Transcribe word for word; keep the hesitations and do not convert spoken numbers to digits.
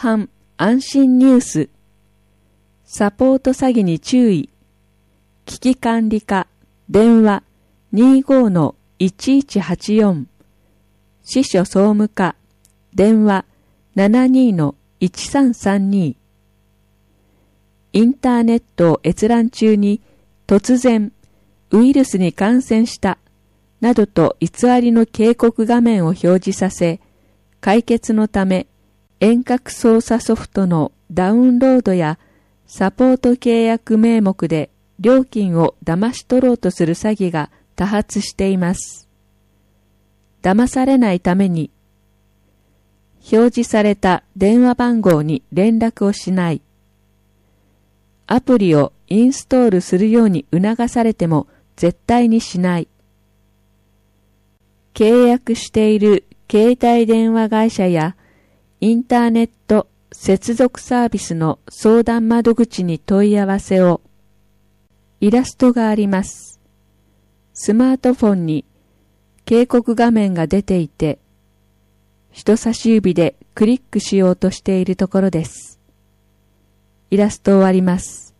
犯安心ニュース。サポート詐欺に注意。危機管理課電話 にじゅうごのいちいちはちよん。支所総務課電話 ななじゅうにのいちさんさんに。インターネットを閲覧中に突然ウイルスに感染したなどと偽りの警告画面を表示させ、解決のため遠隔操作ソフトのダウンロードやサポート契約名目で料金を騙し取ろうとする詐欺が多発しています。騙されないために、表示された電話番号に連絡をしない。アプリをインストールするように促されても絶対にしない。契約している携帯電話会社やインターネット接続サービスの相談窓口に問い合わせを。イラストがあります。スマートフォンに警告画面が出ていて、人差し指でクリックしようとしているところです。イラスト終わります。